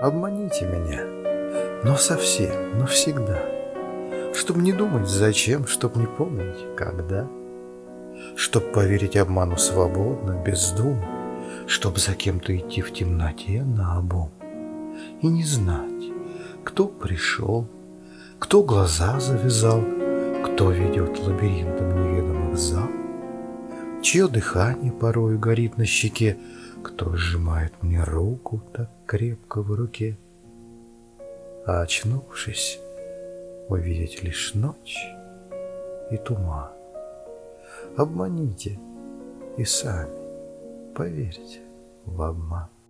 Обманите меня, но совсем, навсегда, чтоб не думать зачем, чтоб не помнить когда, чтоб поверить обману свободно, бездумно, чтоб за кем-то идти в темноте наобум и не знать, кто пришел, кто глаза завязал, кто ведет лабиринтом неведомых зал, чье дыхание порою горит на щеке, кто сжимает мне руку так крепко в руке. А очнувшись, увидеть лишь ночь и туман. Обманите и сами поверьте в обман.